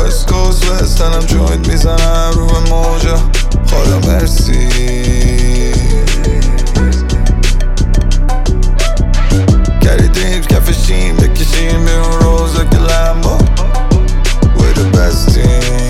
وست کوست وستنم جوینت میزنم رو به موجا خدا مرسی گریدیم کفشیم بکشیم به اون روزا که لمبا We're the best team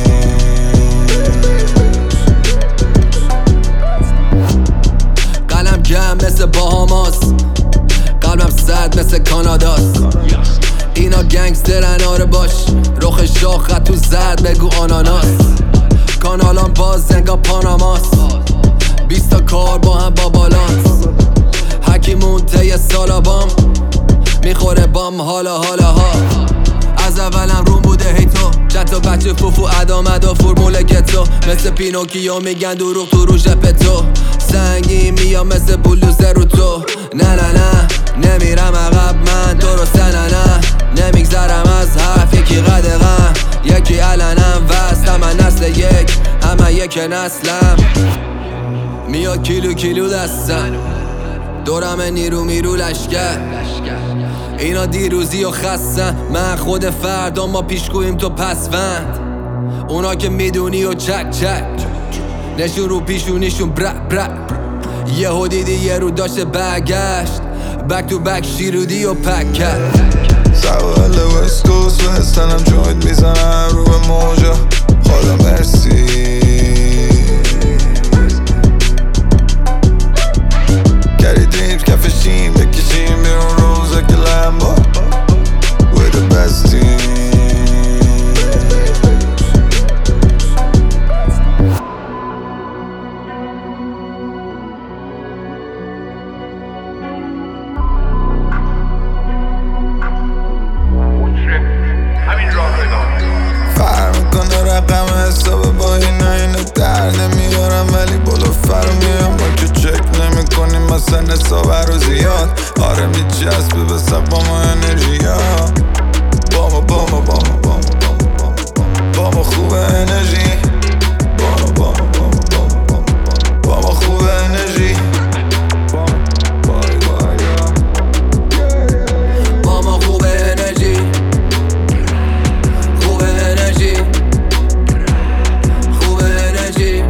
قلم گم مثل باهاماس قلبم سرد مثل کاناداست اینا گنگسترن آره باش رخ شاخ تو زرد بگو آناناس کانالان باز زنگا پاناماس 20 تا کار با هم با بالانس هکی مونته سالا بام میخوره بام حالا ها از اولم روم بوده هی تو جت و بچه فوفو ادامد و فرمول گتو مثل پینوکیو میگن دروغ تو رو ژپ تو سنگی میام مثل بلوزه رو تو نه نمیرم عقب من درست نه نمیگذرم از حرف یکی قدغم یکی علنم وست همه نسل یک همه یک نسلم میاد کیلو دستم دورم نیرو میرو لشکر اینا دیروزی و خستن من خود فردا ما پیشگویم تو پسوند اونا که میدونی و چک نشون رو پیشونیشون برا یهو دیدی یه رو داشته برگشت بک تو بک شیرودی و پک کرد سوال وست کوست وستنم جوینت میزنم رو به موجا خدا مرسی گریدیم کفشیم بکشیم به اون روزا که لمبا We're the best team فرق میکنه رقم حساب با اینا در نمیارم ولی بالا فرو میام ما که چک نمیکنیم مثلا حساب رو زیاد آره میچسبه به سبا ما انرژیا با ما خوب انرژی با ما خوب انرژی با ما خوب انرژی خوب انرژی خوب انرژی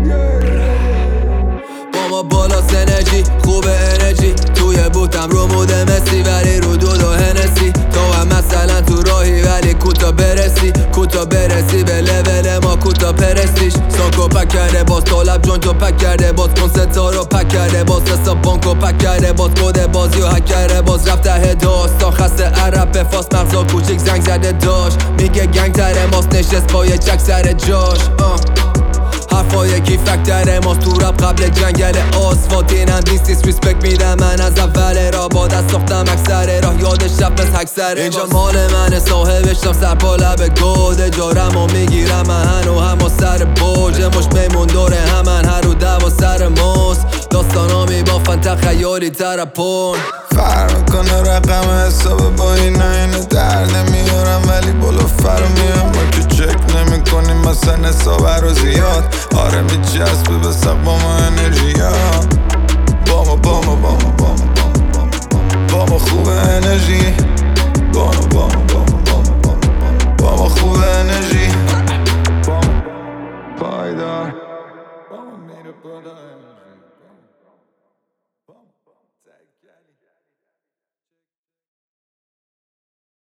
با ما بالا انرژی خوب انرژی توی بوتم رو موده مسی ولی رو دود و هنسی تو هم مثلا تو راهی ولی کوتا برسی به لول ما کوتا پرستیش ساکو پک کرده باز طالب جون تو پک کرده باز کنستا رو پک کرده باز حساب بانکو پک کرده باز کد بازی و هک کرده باز رفته هداستا خسته عرب به فاس مغزا کوچیک زنگ زده داشت میگه گنگ تره ماست نشست با یه چک سر جاش حرفا یکی فکتره ماست تو رب قبل جنگل آسفالت اینم دیست ریسپکت میدم من از اول را با دست ساختم اکثر راه یاد شب از حکسره اینجا مال منه صاحبشم سر پا لب گوده جارم و میگیرم من هنو هم سر برج مش میمون دوره همن هر رو دوا سر ماست داستانامی بافن تخیالی ترپون فرق میکنه رقم حساب با اینا در نمیارم ولی بالا فرو میام ما که چک نمیکنیم مثلا حساب رو زیاد آره میچسبه به سبا ما انرژیا با ما